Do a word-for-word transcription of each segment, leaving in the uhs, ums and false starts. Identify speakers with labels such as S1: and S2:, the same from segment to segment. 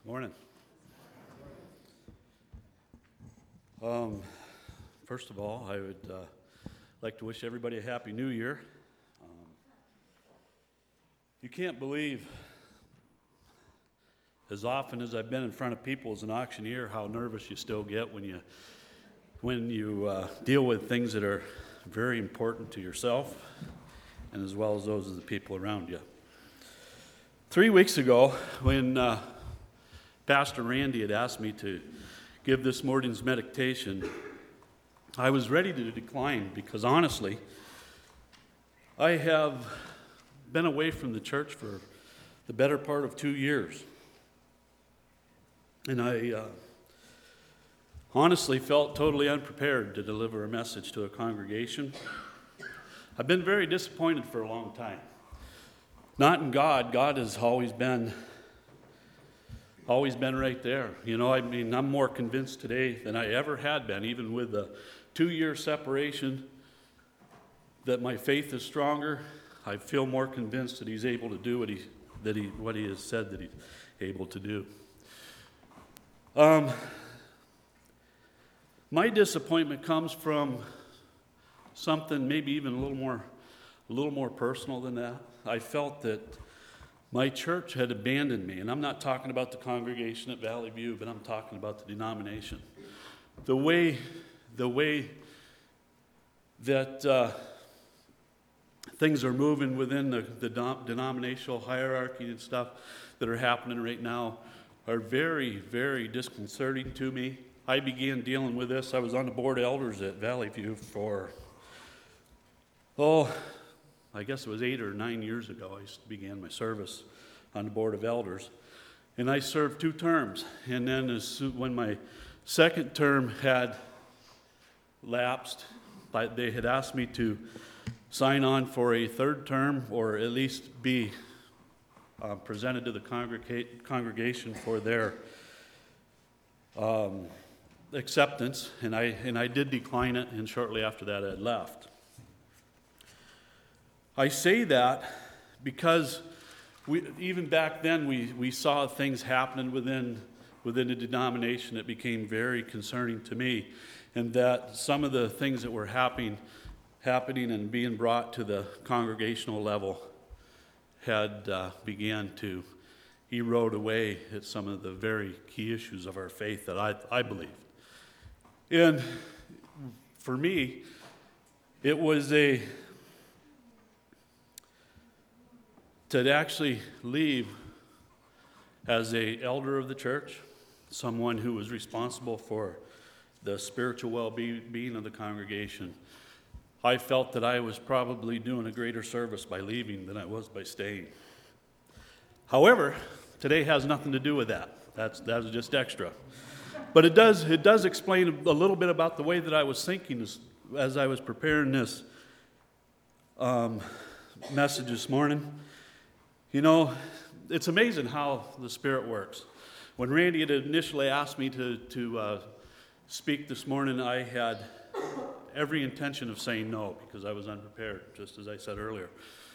S1: Morning. Um, first of all, I would uh, like to wish everybody a Happy New Year. Um, you can't believe, as often as I've been in front of people as an auctioneer, how nervous you still get when you when you uh, deal with things that are very important to yourself and as well as those of the people around you. Three weeks ago, when uh, Pastor Randy had asked me to give this morning's meditation, I was ready to decline because honestly, I have been away from the church for the better part of two years. And I uh, honestly felt totally unprepared to deliver a message to a congregation. I've been very disappointed for a long time. Not in God. God has always been Always been right there. You know, I mean, I'm more convinced today than I ever had been, even with the two-year separation, that my faith is stronger. I feel more convinced that He's able to do what He that He what He has said that He's able to do. Um, my disappointment comes from something maybe even a little more, a little more personal than that. I felt that my church had abandoned me, and I'm not talking about the congregation at Valley View, but I'm talking about the denomination. The way, the way that uh, things are moving within the, the denominational hierarchy and stuff that are happening right now are very, very disconcerting to me. I began dealing with this. I was on the board of elders at Valley View for, oh, I guess it was eight or nine years ago. I began my service on the Board of Elders. And I served two terms. And then as soon, when my second term had lapsed, they had asked me to sign on for a third term or at least be uh, presented to the congrega- congregation for their um, acceptance. And I, and I did decline it, and shortly after that I had left. I say that because we, even back then we, we saw things happening within within the denomination that became very concerning to me, and that some of the things that were happening happening and being brought to the congregational level had uh, began to erode away at some of the very key issues of our faith that I, I believe. And for me, it was a to actually leave as a elder of the church, someone who was responsible for the spiritual well-being of the congregation. I felt that I was probably doing a greater service by leaving than I was by staying. However, today has nothing to do with that. That's that's just extra. But it does it does explain a little bit about the way that I was thinking as, as I was preparing this um, message this morning. You know, it's amazing how the Spirit works. When Randy had initially asked me to, to uh, speak this morning, I had every intention of saying no because I was unprepared, just as I said earlier.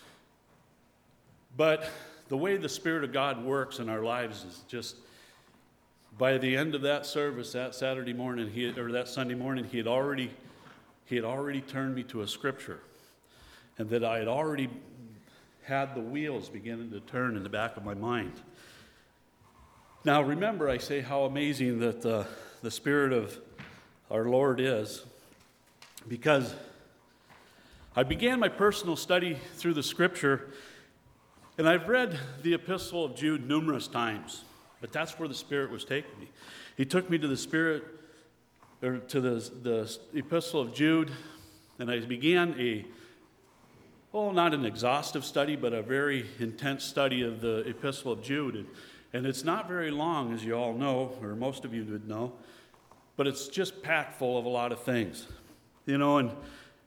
S1: But the way the Spirit of God works in our lives is just, by the end of that service, that Saturday morning, he had, or that Sunday morning, he had already, he had already turned me to a scripture, and that I had already had the wheels beginning to turn in the back of my mind. Now, remember, I say how amazing that the, the Spirit of our Lord is, because I began my personal study through the Scripture, and I've read the Epistle of Jude numerous times, but that's where the Spirit was taking me. He took me to the Spirit, or to the, the Epistle of Jude, and I began a Well, not an exhaustive study, but a very intense study of the Epistle of Jude. And, and it's not very long, as you all know, or most of you would know, but it's just packed full of a lot of things. You know, and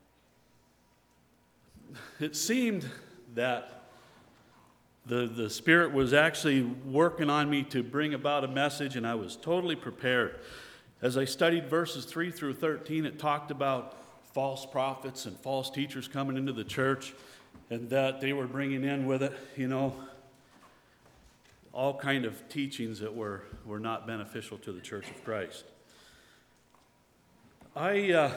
S1: it seemed that the, the Spirit was actually working on me to bring about a message, and I was totally prepared. As I studied verses three through thirteen, it talked about false prophets and false teachers coming into the church, and that they were bringing in with it, you know, all kind of teachings that were, were not beneficial to the Church of Christ. I uh,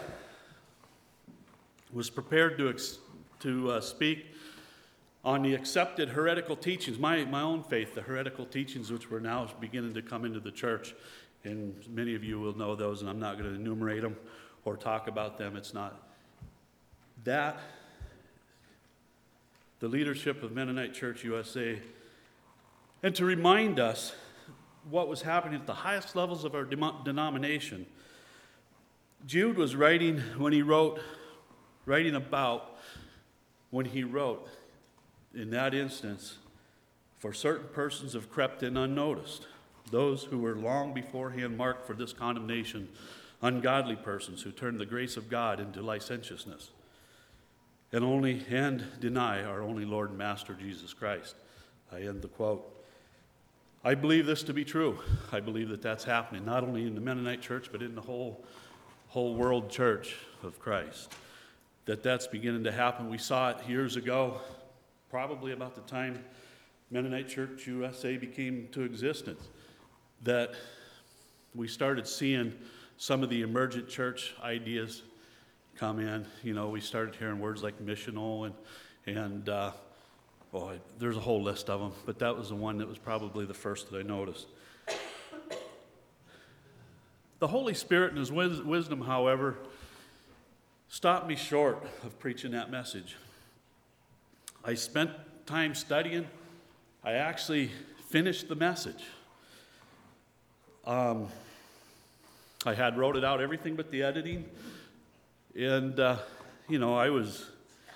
S1: was prepared to, ex- to uh, speak on the accepted heretical teachings, my, my own faith, the heretical teachings which were now beginning to come into the church. And many of you will know those, and I'm not going to enumerate them or talk about them. It's not that. The leadership of Mennonite Church U S A, and to remind us what was happening at the highest levels of our denomination. Jude was writing when he wrote, writing about when he wrote, in that instance, for certain persons have crept in unnoticed, those who were long beforehand marked for this condemnation, ungodly persons who turn the grace of God into licentiousness, and only and deny our only Lord and Master Jesus Christ. I end the quote. I believe this to be true. I believe that that's happening, not only in the Mennonite church, but in the whole, whole world church of Christ. That that's beginning to happen. We saw it years ago, probably about the time Mennonite Church U S A became to existence, that we started seeing some of the emergent church ideas come in. You know, we started hearing words like missional and, and uh, oh, there's a whole list of them, but that was the one that was probably the first that I noticed. The Holy Spirit and His wis- wisdom, however, stopped me short of preaching that message. I spent time studying. I actually finished the message. Um, I had wrote it out, everything but the editing. And, uh, you know, I was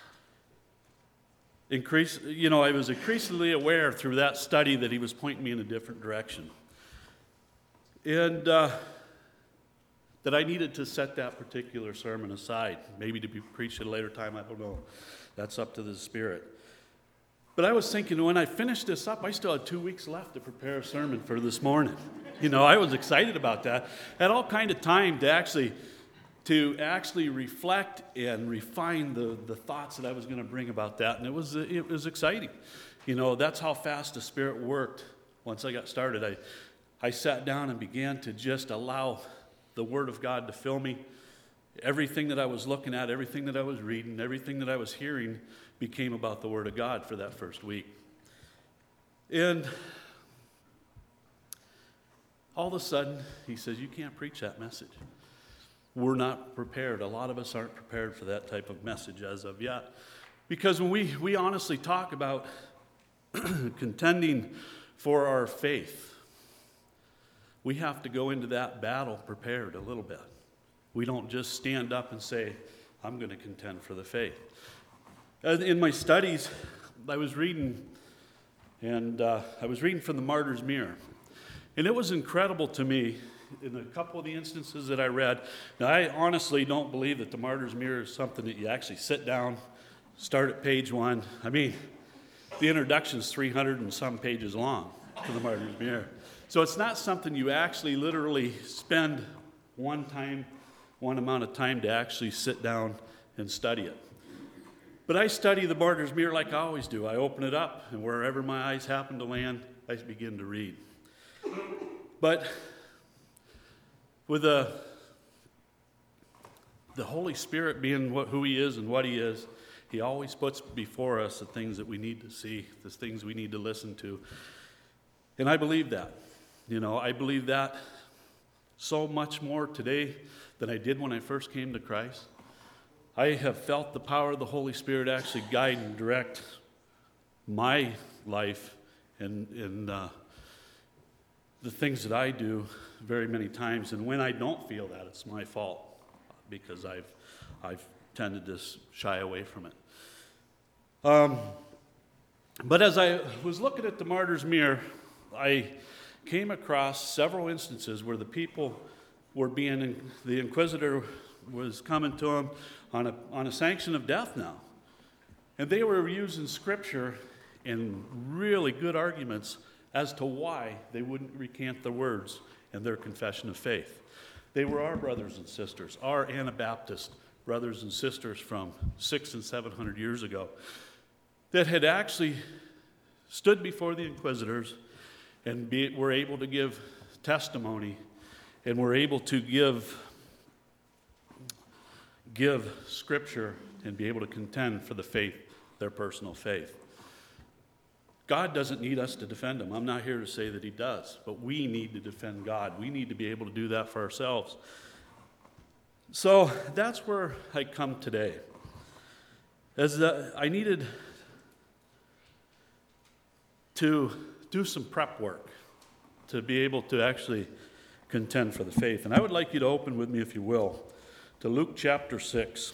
S1: increase, you know, I was increasingly aware through that study that He was pointing me in a different direction. And uh, that I needed to set that particular sermon aside, maybe to be preached at a later time, I don't know. That's up to the Spirit. But I was thinking, when I finished this up, I still had two weeks left to prepare a sermon for this morning. You know, I was excited about that. I had all kind of time to actually, to actually reflect and refine the, the thoughts that I was going to bring about that, and it was it was exciting. You know, that's how fast the Spirit worked. Once I got started, I I sat down and began to just allow the Word of God to fill me. Everything that I was looking at, everything that I was reading, everything that I was hearing became about the Word of God for that first week. And all of a sudden, He says, you can't preach that message. We're not prepared. A lot of us aren't prepared for that type of message as of yet. Because when we, we honestly talk about contending for our faith, we have to go into that battle prepared a little bit. We don't just stand up and say, I'm going to contend for the faith. In my studies, I was reading, and uh, I was reading from the Martyr's Mirror. And it was incredible to me, in a couple of the instances that I read. Now, I honestly don't believe that the Martyr's Mirror is something that you actually sit down, start at page one. I mean, the introduction is three hundred and some pages long to the Martyr's Mirror. So it's not something you actually literally spend one time, one amount of time to actually sit down and study it. But I study the Martyr's Mirror like I always do. I open it up, and wherever my eyes happen to land, I begin to read. But with the, the Holy Spirit being what, who He is and what He is, He always puts before us the things that we need to see, the things we need to listen to. And I believe that. You know, I believe that so much more today than I did when I first came to Christ. I have felt the power of the Holy Spirit actually guide and direct my life and, and uh, the things that I do very many times. And when I don't feel that, it's my fault because I've, I've tended to shy away from it. Um, but as I was looking at the Martyr's Mirror, I came across several instances where the people were being, the inquisitor was coming to them on a, on a sanction of death now. And they were using scripture and really good arguments as to why they wouldn't recant their words and their confession of faith. They were our brothers and sisters, our Anabaptist brothers and sisters from six and seven hundred years ago that had actually stood before the inquisitors and be, we're able to give testimony, and we're able to give, give Scripture and be able to contend for the faith, their personal faith. God doesn't need us to defend him. I'm not here to say that he does, but we need to defend God. We need to be able to do that for ourselves. So that's where I come today. As the, I needed to do some prep work to be able to actually contend for the faith. And I would like you to open with me, if you will, to Luke chapter six.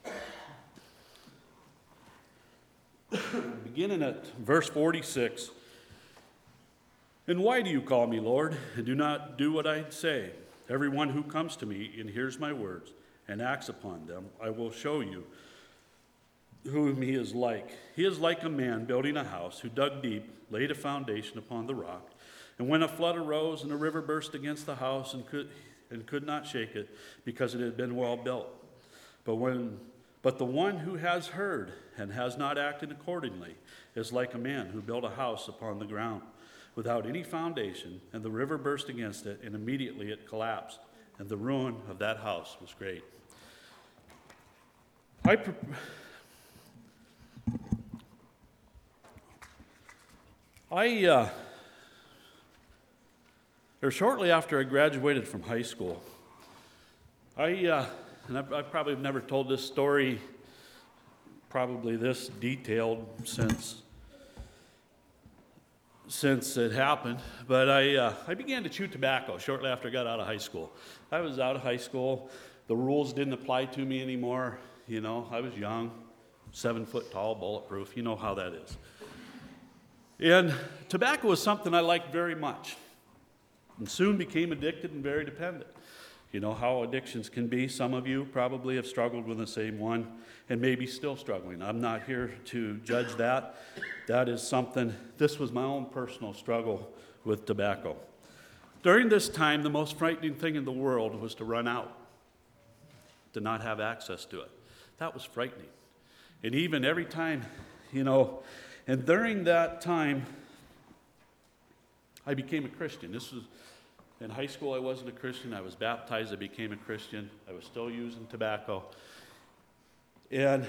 S1: Beginning at verse forty-six. And why do you call me Lord, and do not do what I say? Everyone who comes to me and hears my words and acts upon them, I will show you whom he is like. He is like a man building a house who dug deep, laid a foundation upon the rock. And when a flood arose and a river burst against the house and could, and could not shake it, because it had been well built. But when But the one who has heard and has not acted accordingly is like a man who built a house upon the ground without any foundation, and the river burst against it, and immediately it collapsed, and the ruin of that house was great. I, pre- I uh, or shortly after I graduated from high school, I, uh, and I, I probably have never told this story probably this detailed since since it happened, but I uh, I began to chew tobacco shortly after I got out of high school. I was out of high school. The rules didn't apply to me anymore. You know, I was young, seven foot tall, bulletproof. You know how that is. And tobacco was something I liked very much, and soon became addicted and very dependent. You know how addictions can be. Some of you probably have struggled with the same one and maybe still struggling. I'm not here to judge that. That is something, this was my own personal struggle with tobacco. During this time, the most frightening thing in the world was to run out, to not have access to it. That was frightening. And even every time, you know, and during that time, I became a Christian. This was in high school. I wasn't a Christian. I was baptized. I became a Christian. I was still using tobacco. And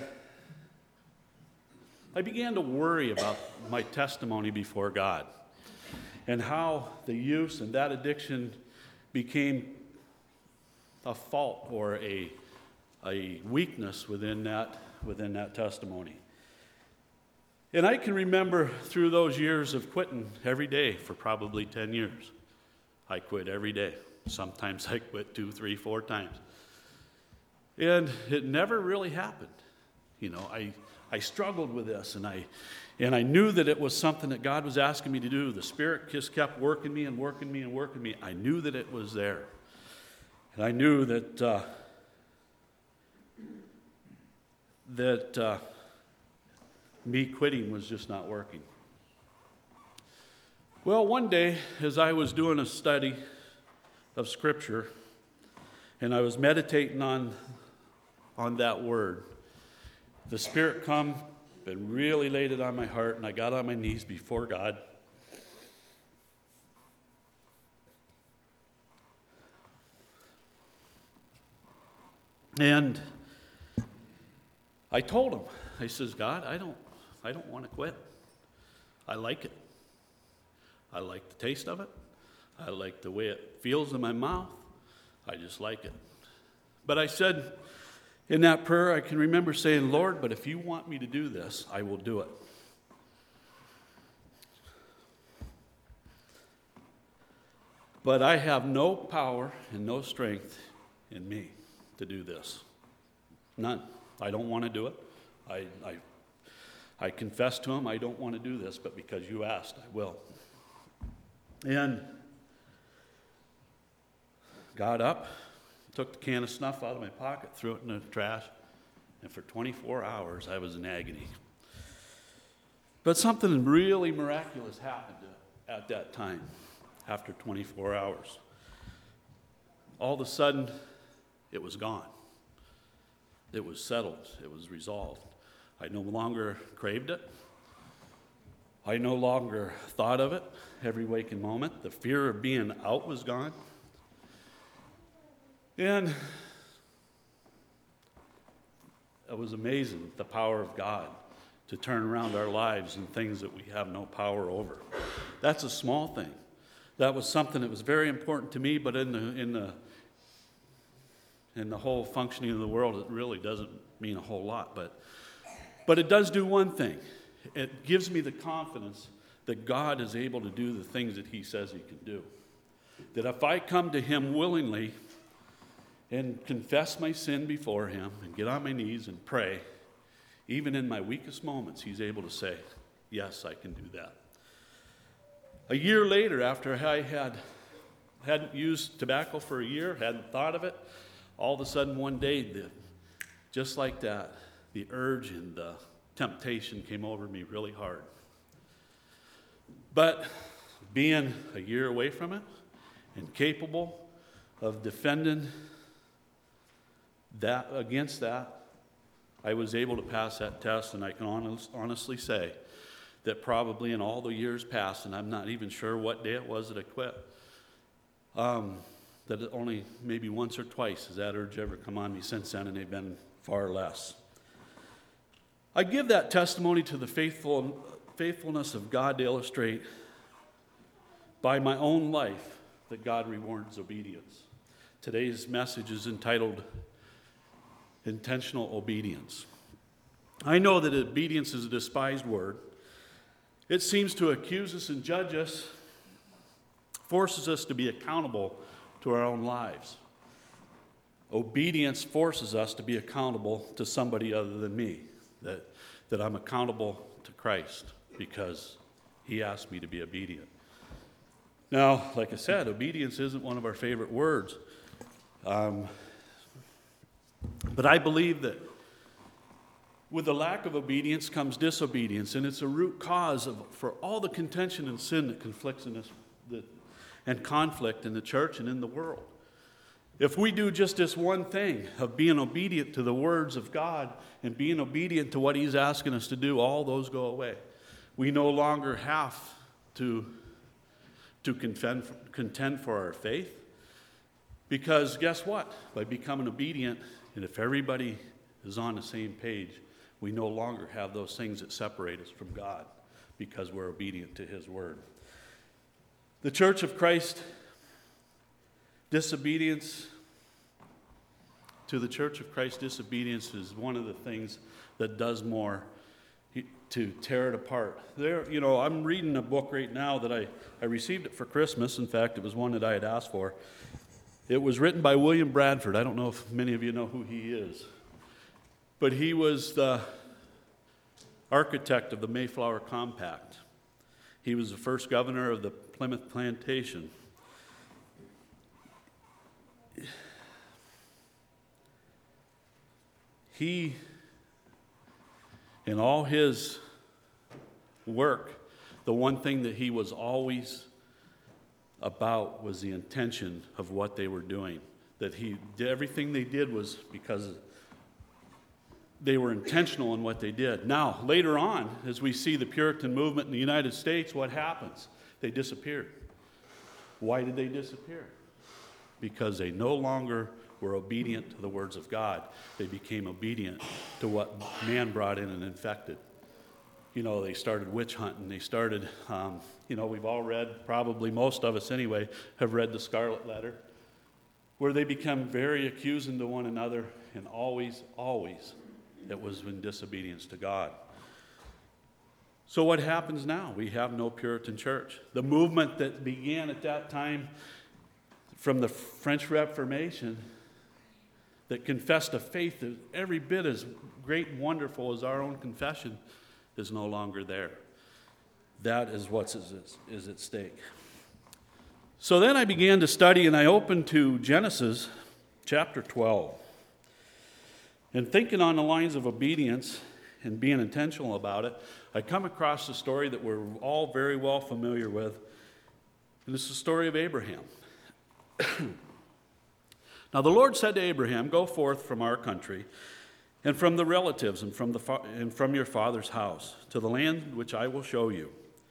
S1: I began to worry about my testimony before God and how the use and that addiction became a fault or a, a weakness within that, within that testimony. And I can remember through those years of quitting every day for probably ten years. I quit every day. Sometimes I quit two, three, four times. And it never really happened. You know, I, I struggled with this, and I, and I knew that it was something that God was asking me to do. The Spirit just kept working me and working me and working me. I knew that it was there. And I knew that, uh, that uh, me quitting was just not working. Well, one day, as I was doing a study of Scripture, and I was meditating on, on that word, the Spirit come and really laid it on my heart, and I got on my knees before God. And I told him, I says, God, I don't, I don't want to quit. I like it. I like the taste of it. I like the way it feels in my mouth. I just like it. But I said in that prayer, I can remember saying, Lord, but if you want me to do this, I will do it. But I have no power and no strength in me to do this. None. I don't want to do it. I, I, I confess to him, I don't want to do this, but because you asked, I will. And got up, took the can of snuff out of my pocket, threw it in the trash, and for twenty-four hours I was in agony. But something really miraculous happened at that time, after twenty-four hours. All of a sudden, it was gone. It was settled. It was resolved. I no longer craved it. I no longer thought of it every waking moment. The fear of being out was gone. And it was amazing, the power of God to turn around our lives and things that we have no power over. That's a small thing. That was something that was very important to me, but in the in the in the whole functioning of the world, it really doesn't mean a whole lot. But but it does do one thing. It gives me the confidence that God is able to do the things that he says he can do. That if I come to him willingly and confess my sin before him and get on my knees and pray, even in my weakest moments, he's able to say, yes, I can do that. A year later, after I had, hadn't used tobacco for a year, hadn't thought of it, all of a sudden one day, the, just like that, the urge and the temptation came over me really hard. But being a year away from it and capable of defending that against that, I was able to pass that test, and I can honest, honestly say that probably in all the years past, and I'm not even sure what day it was that I quit, um, that it only maybe once or twice has that urge ever come on me since then, and they've been far less. I give that testimony to the faithful, faithfulness of God to illustrate by my own life that God rewards obedience. Today's message is entitled Intentional Obedience. I know that obedience is a despised word. It seems to accuse us and judge us, forces us to be accountable to our own lives. Obedience forces us to be accountable to somebody other than me, that, that I'm accountable to Christ because he asked me to be obedient. Now, like I said, obedience isn't one of our favorite words. Um, but I believe that with the lack of obedience comes disobedience, and it's a root cause of, for all the contention and sin that conflicts in this, that, and conflict in the church and in the world. If we do just this one thing of being obedient to the words of God and being obedient to what he's asking us to do, all those go away. We no longer have to, to contend, contend for our faith, because guess what? By becoming obedient, and if everybody is on the same page, we no longer have those things that separate us from God because we're obedient to his word. The Church of Christ, disobedience to the Church of Christ, disobedience is one of the things that does more to tear it apart. There, you know, I'm reading a book right now that I, I received it for Christmas. In fact, it was one that I had asked for. It was written by William Bradford. I don't know if many of you know who he is. But he was the architect of the Mayflower Compact. He was the first governor of the Plymouth Plantation. He, in all his work, the one thing that he was always about was the intention of what they were doing. That he did, everything they did was because they were intentional in what they did. Now, later on, as we see the Puritan movement in the United States, what happens? They disappeared. Why did they disappear? Because they no longer were obedient to the words of God. They became obedient to what man brought in and infected. You know, they started witch hunting. They started, um, you know, we've all read, probably most of us anyway, have read the Scarlet Letter, where they become very accusing to one another, and always, always, it was in disobedience to God. So what happens now? We have no Puritan church. The movement that began at that time from the French Reformation that confessed a faith that every bit as great and wonderful as our own confession is no longer there. That is what is, is at stake. So then I began to study, and I opened to Genesis chapter twelve. And thinking on the lines of obedience and being intentional about it, I come across a story that we're all very well familiar with, and it's the story of Abraham. Now the Lord said to Abraham, "Go forth from our country, and from the relatives, and from, the fa- and from your father's house, to the land which I will show you.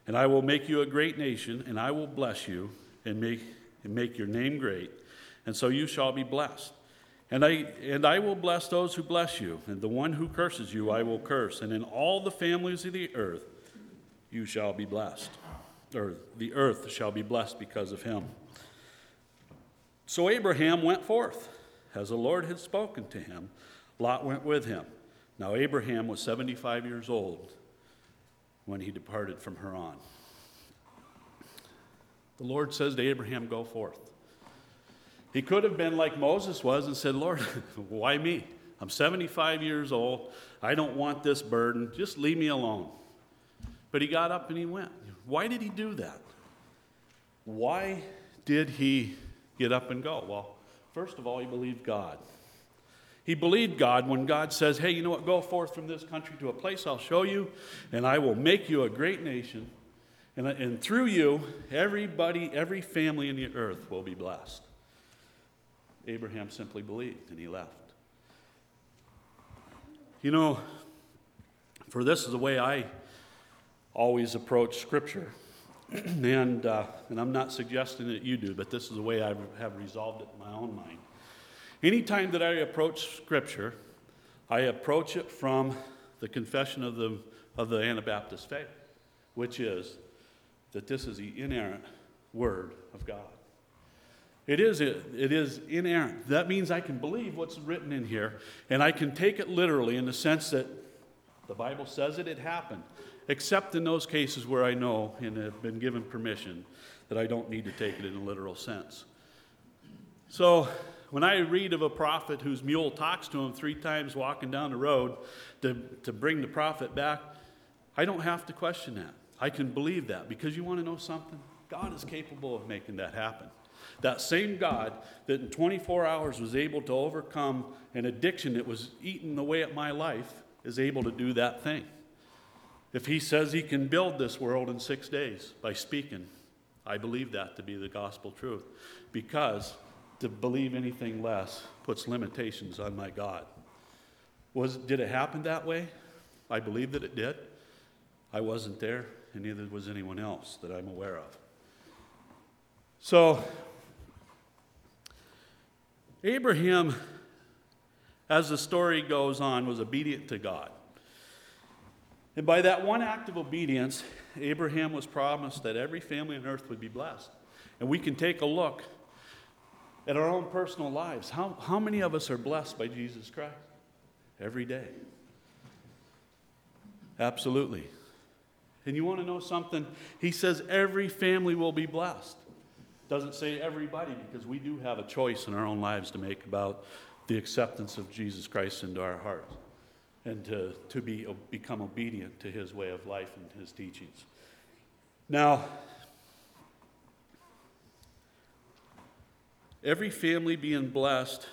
S1: And I will make you a great nation, and I will bless you and make, and make your name great. And so you shall be blessed. And I, and I will bless those who bless you, and the one who curses you I will curse. And in all the families of the earth you shall be blessed. Or the earth shall be blessed because of him. So Abraham went forth, as the Lord had spoken to him. Lot went with him. Now Abraham was seventy-five years old when he departed from Haran. The Lord says to Abraham, go forth. He could have been like Moses was and said, Lord, why me? I'm seventy-five years old. I don't want this burden. Just leave me alone. But he got up and he went. Why did he do that? Why did he get up and go? Well, first of all, he believed God. He believed God when God says, hey, you know what, go forth from this country to a place I'll show you, and I will make you a great nation. And, and through you, everybody, every family in the earth will be blessed. Abraham simply believed, and he left. You know, for this is the way I always approach Scripture. and, uh, and I'm not suggesting that you do, but this is the way I have resolved it in my own mind. Anytime that I approach Scripture, I approach it from the confession of the, of the Anabaptist faith, which is that this is the inerrant Word of God. It is, it, it is inerrant. That means I can believe what's written in here, and I can take it literally in the sense that the Bible says it, it happened, except in those cases where I know and have been given permission that I don't need to take it in a literal sense. So when I read of a prophet whose mule talks to him three times walking down the road to, to bring the prophet back, I don't have to question that. I can believe that because you want to know something? God is capable of making that happen. That same God that in twenty-four hours was able to overcome an addiction that was eating away at my life is able to do that thing. If he says he can build this world in six days by speaking, I believe that to be the gospel truth, because to believe anything less puts limitations on my God. Was, did it happen that way? I believe that it did. I wasn't there, and neither was anyone else that I'm aware of. So, Abraham, as the story goes on, was obedient to God. And by that one act of obedience, Abraham was promised that every family on earth would be blessed. And we can take a look at our own personal lives. How, how many of us are blessed by Jesus Christ? Every day. Absolutely. And you want to know something? He says every family will be blessed. Doesn't say everybody, because we do have a choice in our own lives to make about the acceptance of Jesus Christ into our hearts and to, to be, become obedient to his way of life and his teachings. Now, every family being blessed,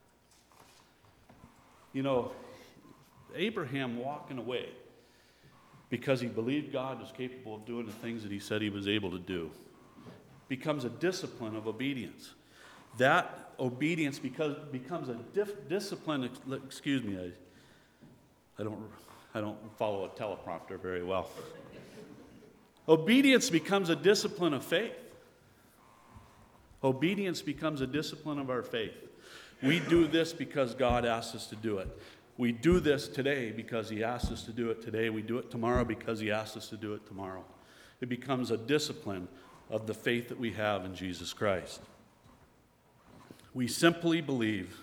S1: you know, Abraham walking away because he believed God was capable of doing the things that he said he was able to do becomes a discipline of obedience. That obedience because, becomes a dif- discipline, excuse me, I, I, don't, I don't follow a teleprompter very well. Obedience becomes a discipline of faith. Obedience becomes a discipline of our faith. We do this because God asks us to do it. We do this today because he asks us to do it today. We do it tomorrow because he asks us to do it tomorrow. It becomes a discipline of the faith that we have in Jesus Christ. We simply believe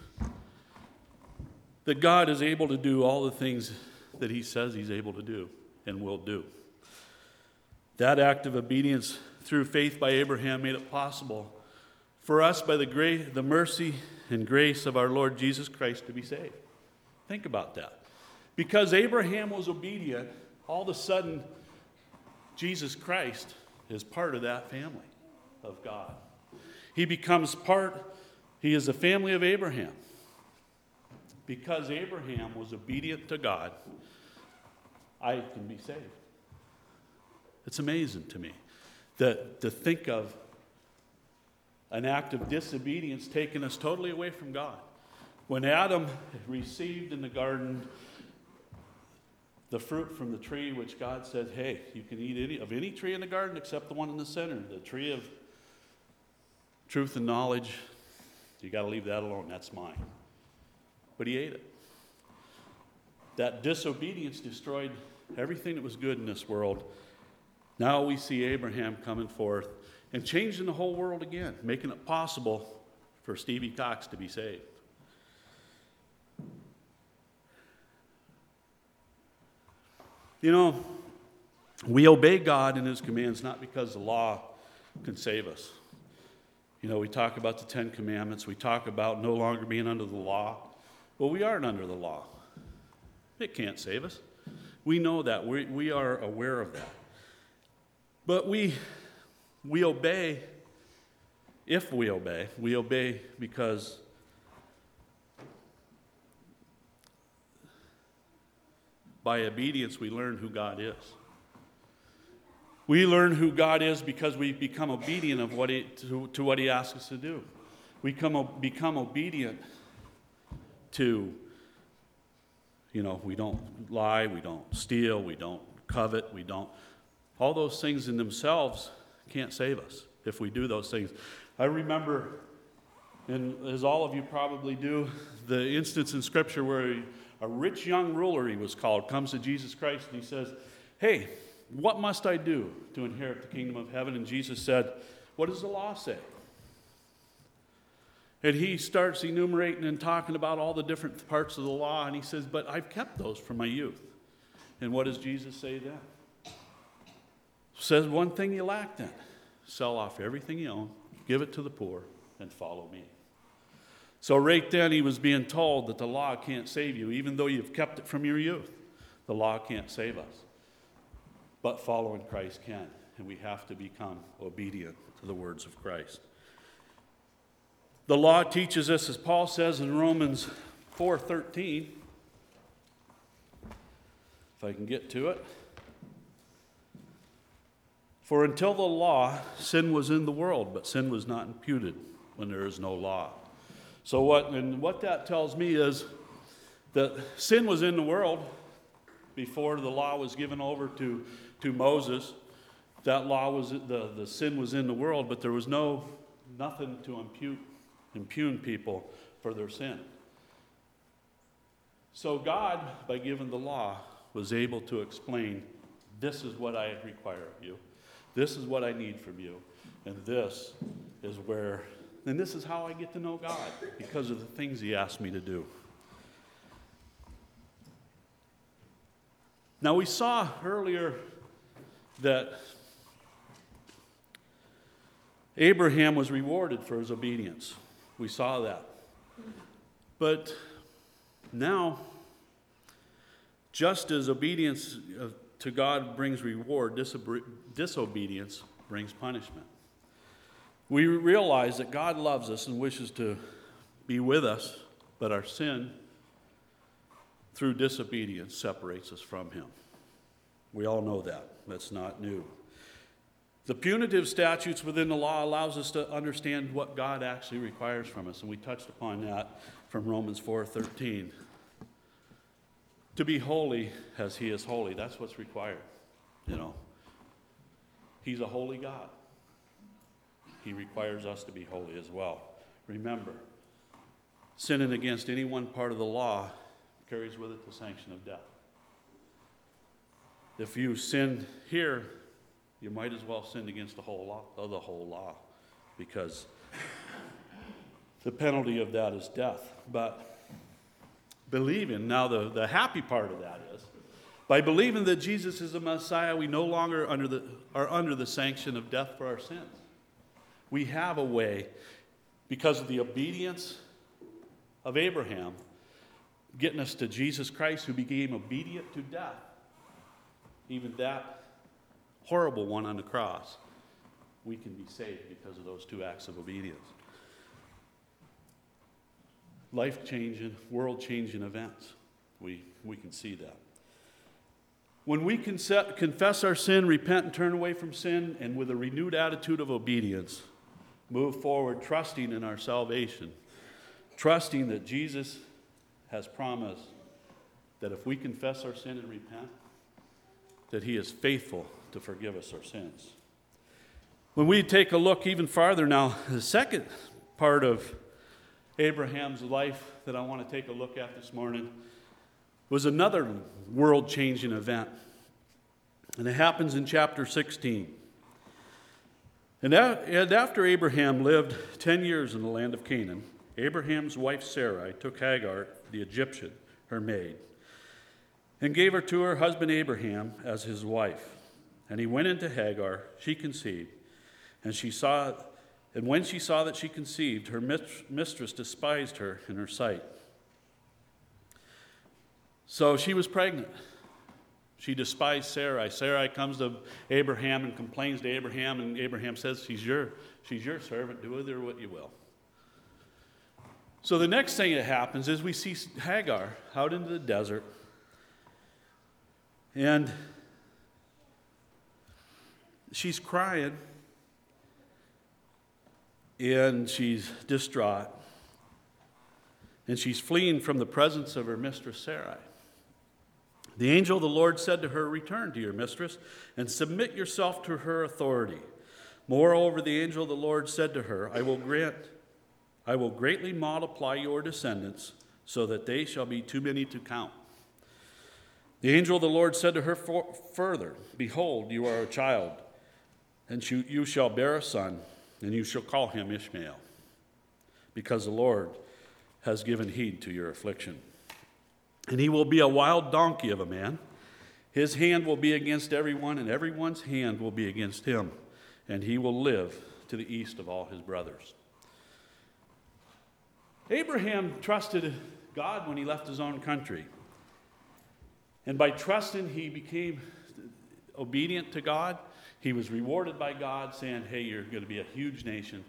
S1: that God is able to do all the things that he says he's able to do and will do. That act of obedience through faith by Abraham made it possible for us by the grace, the mercy and grace of our Lord Jesus Christ to be saved. Think about that. Because Abraham was obedient, all of a sudden Jesus Christ is part of that family of God. He becomes part, he is the family of Abraham. Because Abraham was obedient to God, I can be saved. It's amazing to me that to think of an act of disobedience taking us totally away from God. When Adam received in the garden the fruit from the tree which God said, hey, you can eat any of any tree in the garden except the one in the center, the tree of truth and knowledge. You got to leave that alone. That's mine. But he ate it. That disobedience destroyed everything that was good in this world. Now we see Abraham coming forth and changing the whole world again, making it possible for Stevie Cox to be saved. You know, we obey God and his commands not because the law can save us. You know, we talk about the Ten Commandments. We talk about no longer being under the law. Well, we aren't under the law. It can't save us. We know that. We, we are aware of that. But we, we obey, if we obey, we obey because by obedience we learn who God is. We learn who God is because we become obedient of what he, to, to what he asks us to do. We come, become obedient to, you know, we don't lie, we don't steal, we don't covet, we don't. All those things in themselves can't save us if we do those things. I remember, and as all of you probably do, the instance in Scripture where a rich young ruler, he was called, comes to Jesus Christ and he says, hey, what must I do to inherit the kingdom of heaven? And Jesus said, what does the law say? And he starts enumerating and talking about all the different parts of the law, and he says, but I've kept those from my youth. And what does Jesus say then? Says one thing you lack then. Sell off everything you own, give it to the poor, and follow me. So right then he was being told that the law can't save you, even though you've kept it from your youth. The law can't save us. But following Christ can, and we have to become obedient to the words of Christ. The law teaches us, as Paul says in Romans four thirteen, if I can get to it, for until the law, sin was in the world, but sin was not imputed when there is no law. So what, and what that tells me is that sin was in the world before the law was given over to to Moses. That law was, the, the sin was in the world, but there was no, nothing to impute, impugn people for their sin. So God, by giving the law, was able to explain, this is what I require of you. This is what I need from you. And this is where, and this is how I get to know God, because of the things he asked me to do. Now we saw earlier that Abraham was rewarded for his obedience. We saw that. But now, just as obedience to God brings reward, disobe- disobedience brings punishment. We realize that God loves us and wishes to be with us, but our sin, through disobedience, separates us from him. We all know that. That's not new. The punitive statutes within the law allows us to understand what God actually requires from us, and we touched upon that from Romans four thirteen. To be holy as he is holy, that's what's required. You know, he's a holy God. He requires us to be holy as well. Remember, sinning against any one part of the law carries with it the sanction of death. If you sin here, you might as well sin against the whole law, of the whole law, because the penalty of that is death. But believing, now the, the happy part of that is, by believing that Jesus is the Messiah, we no longer under the, are under the sanction of death for our sins. We have a way, because of the obedience of Abraham, getting us to Jesus Christ, who became obedient to death. Even that horrible one on the cross, we can be saved because of those two acts of obedience. Life-changing, world-changing events. We, we can see that. When we confess our sin, repent and turn away from sin, and with a renewed attitude of obedience, move forward, trusting in our salvation, trusting that Jesus has promised that if we confess our sin and repent, that he is faithful to forgive us our sins. When we take a look even farther now, the second part of Abraham's life that I want to take a look at this morning was another world-changing event. And it happens in chapter sixteen. And after Abraham lived ten years in the land of Canaan, Abraham's wife Sarai took Hagar, the Egyptian, her maid, and gave her to her husband Abraham as his wife. And he went into Hagar, she conceived, and she saw, and when she saw that she conceived, her mistress despised her in her sight. So she was pregnant. She despised Sarai. Sarai comes to Abraham and complains to Abraham, and Abraham says, she's your, she's your servant, do with her what you will. So the next thing that happens is we see Hagar out into the desert, and she's crying, and she's distraught, and she's fleeing from the presence of her mistress Sarai. The angel of the Lord said to her, return to your mistress and submit yourself to her authority. Moreover, the angel of the Lord said to her, I will grant, I will greatly multiply your descendants so that they shall be too many to count. The angel of the Lord said to her further, behold, you are a child, and you, you shall bear a son, and you shall call him Ishmael, because the Lord has given heed to your affliction. And he will be a wild donkey of a man. His hand will be against everyone, and everyone's hand will be against him. And he will live to the east of all his brothers. Abraham trusted God when he left his own country. And by trusting, he became obedient to God. He was rewarded by God, saying, hey, you're going to be a huge nation.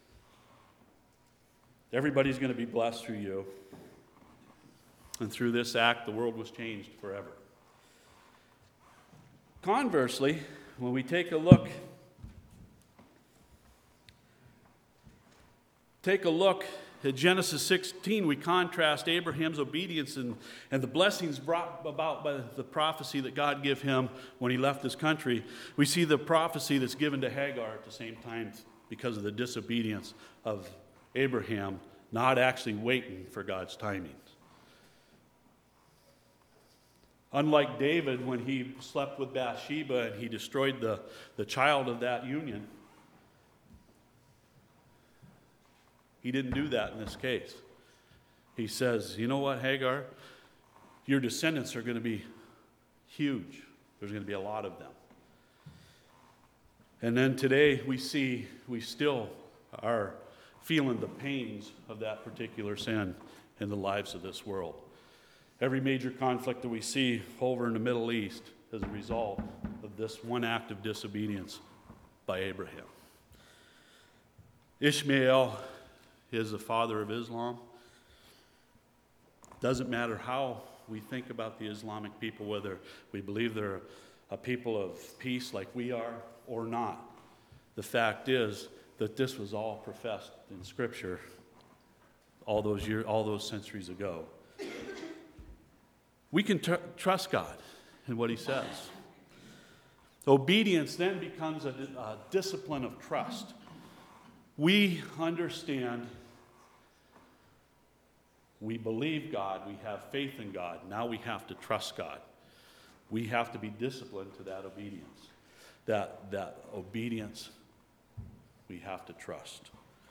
S1: Everybody's going to be blessed through you. And through this act, the world was changed forever. Conversely, when we take a look, take a look at Genesis sixteen, we contrast Abraham's obedience and, and the blessings brought about by the prophecy that God gave him when he left his country. We see the prophecy that's given to Hagar at the same time because of the disobedience of Abraham, not actually waiting for God's timing. Unlike David, when he slept with Bathsheba and he destroyed the, the child of that union, he didn't do that in this case. He says, you know what, Hagar? Your descendants are going to be huge. There's going to be a lot of them. And then today we see, we still are feeling the pains of that particular sin in the lives of this world. Every major conflict that we see over in the Middle East is a result of this one act of disobedience by Abraham. Ishmael is the father of Islam. Doesn't matter how we think about the Islamic people, whether we believe they're a people of peace like we are or not. The fact is that this was all professed in Scripture all those years, all those centuries ago. We can tr- trust God in what he says. Obedience then becomes a, a discipline of trust. We understand, we believe God, we have faith in God. Now we have to trust God. We have to be disciplined to that obedience. That, that obedience we have to trust.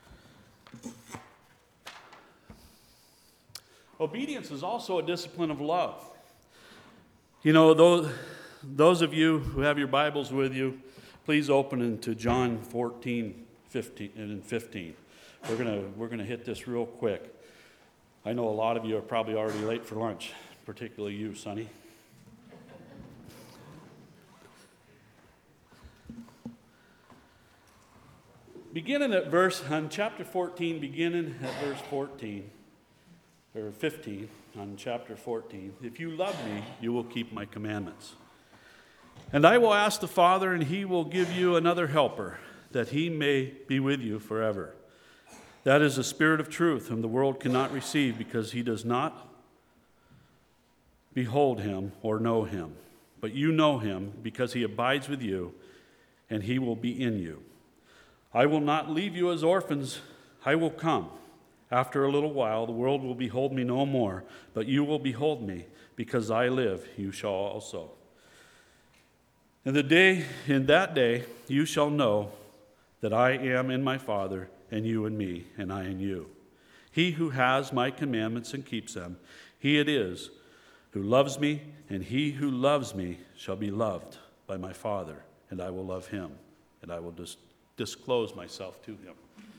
S1: Obedience is also a discipline of love. You know, those, those of you who have your Bibles with you, please open into John fourteen, fifteen, and fifteen. We're gonna we're gonna hit this real quick. I know a lot of you are probably already late for lunch, particularly you, Sonny. Beginning at verse, on chapter fourteen, beginning at verse fourteen, or fifteen, on chapter fourteen, if you love me, you will keep my commandments. And I will ask the Father, and he will give you another helper, that he may be with you forever. That is the Spirit of truth, whom the world cannot receive, because he does not, behold him or know him, but you know him because he abides with you, and he will be in you. I will not leave you as orphans. I will come. After a little while, the world will behold me no more, but you will behold me, because I live, you shall also. In the day, in that day, you shall know that I am in my Father, and you in me, and I in you. He who has my commandments and keeps them, he it is who loves me, and he who loves me shall be loved by my Father, and I will love him, and I will dis- disclose myself to him.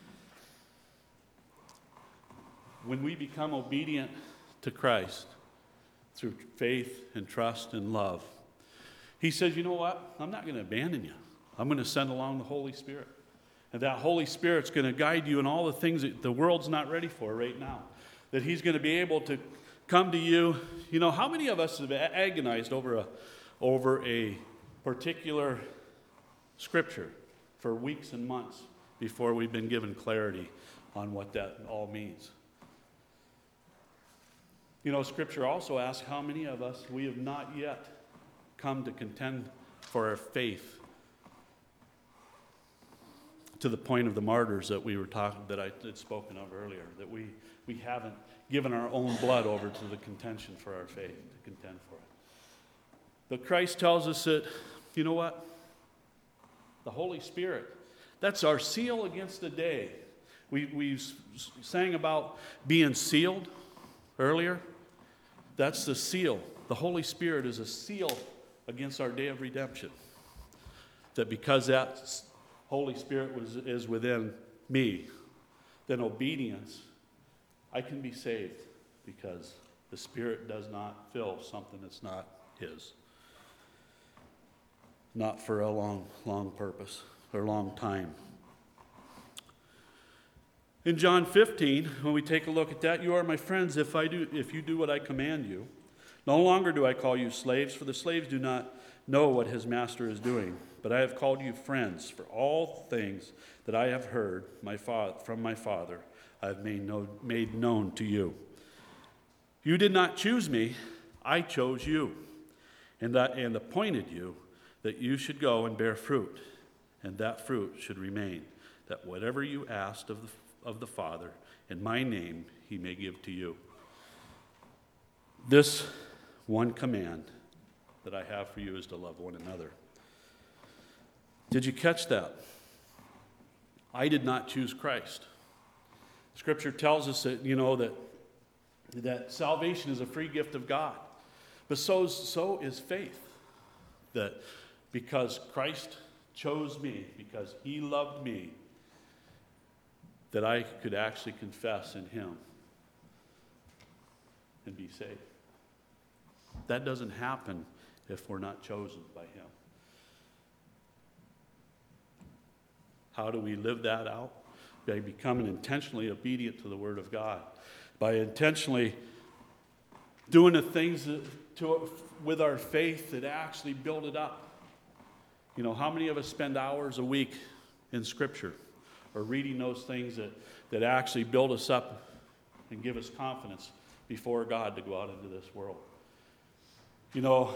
S1: When we become obedient to Christ through faith and trust and love, he says, you know what? I'm not going to abandon you. I'm going to send along the Holy Spirit. And that Holy Spirit's going to guide you in all the things that the world's not ready for right now. That he's going to be able to come to you. You know, how many of us have agonized over a, over a particular scripture for weeks and months before we've been given clarity on what that all means? You know, Scripture also asks how many of us we have not yet come to contend for our faith to the point of the martyrs that we were talking, that I had spoken of earlier, that we, we haven't given our own blood over to the contention for our faith, to contend for it. But Christ tells us that, you know what? The Holy Spirit, that's our seal against the day. We, we sang about being sealed earlier. That's the seal. The Holy Spirit is a seal against our day of redemption. That because that Holy Spirit was, is within me, then obedience, I can be saved because the Spirit does not fill something that's not His. Not for a long, long purpose or long time. In John fifteen, when we take a look at that, you are my friends if I do, if you do what I command you. No longer do I call you slaves, for the slaves do not know what his master is doing. But I have called you friends, for all things that I have heard my fa- from my Father, I have made, no- made known to you. You did not choose me, I chose you, and, that, and appointed you that you should go and bear fruit, and that fruit should remain, that whatever you asked of the of the Father, in my name he may give to you. This one command that I have for you is to love one another. Did you catch that? I did not choose Christ. Scripture tells us that, you know, that, that salvation is a free gift of God. But so, so is faith. That because Christ chose me, because he loved me, that I could actually confess in him and be saved. That doesn't happen if we're not chosen by him. How do we live that out? By becoming intentionally obedient to the Word of God. By intentionally doing the things that, to, with our faith that actually build it up. You know, how many of us spend hours a week in Scripture? Or reading those things that, that actually build us up and give us confidence before God to go out into this world. You know,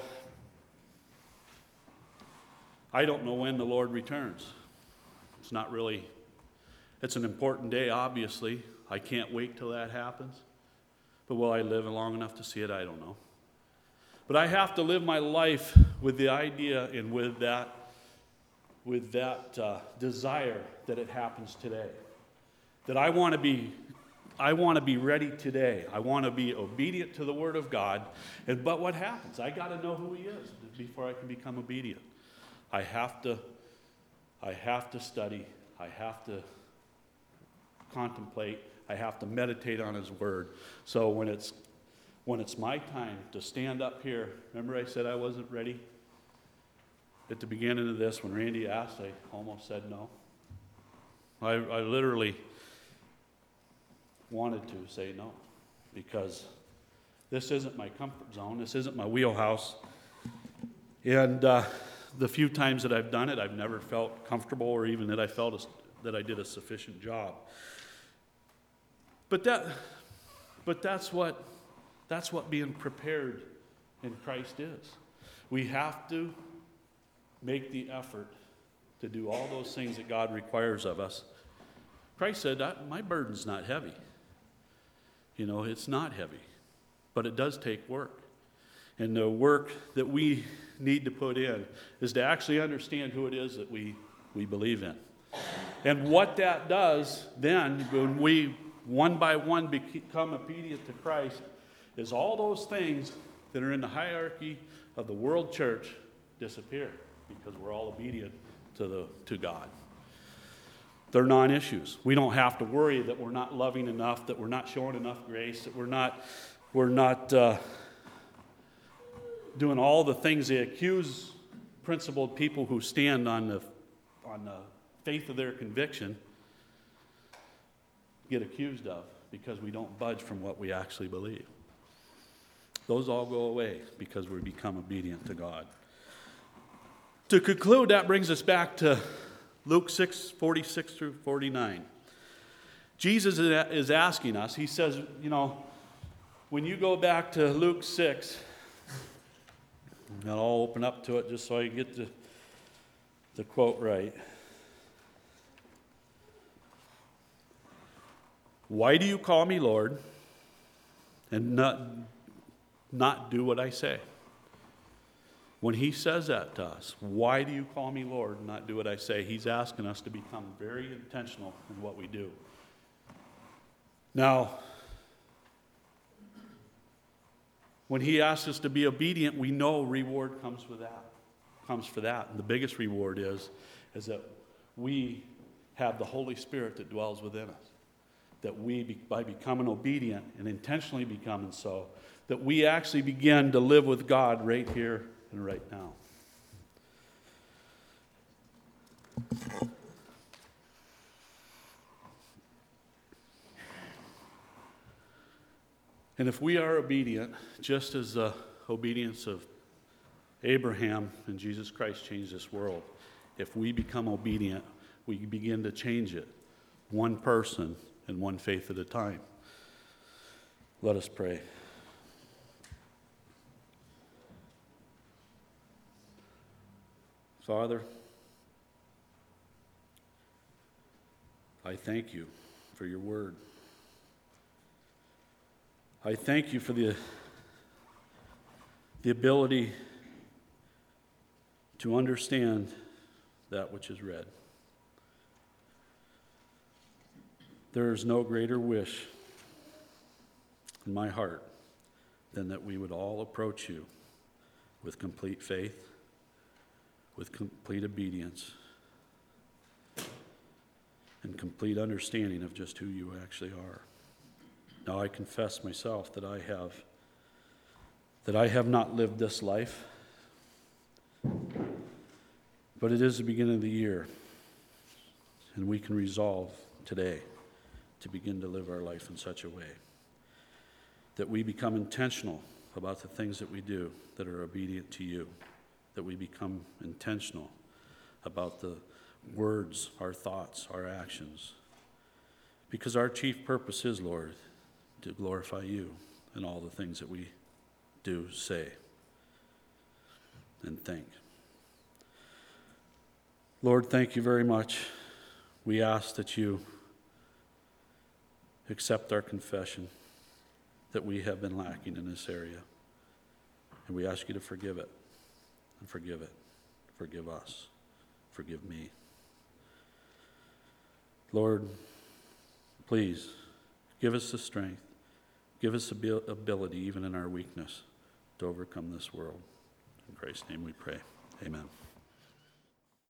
S1: I don't know when the Lord returns. It's not really, it's an important day, obviously. I can't wait till that happens. But will I live long enough to see it? I don't know. But I have to live my life with the idea and with that with that uh, desire that it happens today. That I want to be I want to be ready today. I want to be obedient to the Word of God. And but what happens? I got to know who he is before I can become obedient. I have to I have to study. I have to contemplate. I have to meditate on his Word. So when it's when it's my time to stand up here, remember I said I wasn't ready? At the beginning of this, when Randy asked, I almost said no. I, I literally wanted to say no because this isn't my comfort zone. This isn't my wheelhouse. And uh, the few times that I've done it, I've never felt comfortable or even that I felt a, that I did a sufficient job. But that, but that's what that's what being prepared and Christ is. We have to make the effort to do all those things that God requires of us. Christ said, my burden's not heavy. You know, it's not heavy, but it does take work. And the work that we need to put in is to actually understand who it is that we, we believe in. And what that does then, when we one by one become obedient to Christ, is all those things that are in the hierarchy of the world church disappear because we're all obedient to the to God. They're non-issues. We don't have to worry that we're not loving enough, that we're not showing enough grace, that we're not we're not uh, doing all the things they accuse principled people who stand on the on the faith of their conviction get accused of, because we don't budge from what we actually believe. Those all go away because we become obedient to God. To conclude, that brings us back to Luke six, forty-six through forty-nine. Jesus is asking us, he says, you know, when you go back to Luke six, and I'll open up to it just so I can get the, the quote right. Why do you call me Lord and not, not do what I say? When he says that to us, why do you call me Lord and not do what I say? He's asking us to become very intentional in what we do. Now, when he asks us to be obedient, we know reward comes with that, comes for that. And the biggest reward is, is that we have the Holy Spirit that dwells within us. That we, by becoming obedient and intentionally becoming so, that we actually begin to live with God right here and right now. And if we are obedient, just as the obedience of Abraham and Jesus Christ changed this world, if we become obedient, we begin to change it, one person and one faith at a time. Let us pray. Father, I thank you for your word. I thank you for the, the ability to understand that which is read. There is no greater wish in my heart than that we would all approach you with complete faith, with complete obedience, and complete understanding of just who you actually are. Now I confess myself that I have that I have not lived this life, but it is the beginning of the year, and we can resolve today to begin to live our life in such a way that we become intentional about the things that we do that are obedient to you, that we become intentional about the words, our thoughts, our actions, because our chief purpose is, Lord, to glorify you in all the things that we do, say, and think. Lord, thank you very much. We ask that you accept our confession that we have been lacking in this area. And we ask you to forgive it, and forgive it, forgive us, forgive me. Lord, please give us the strength, give us the ability, even in our weakness, to overcome this world. In Christ's name we pray. Amen.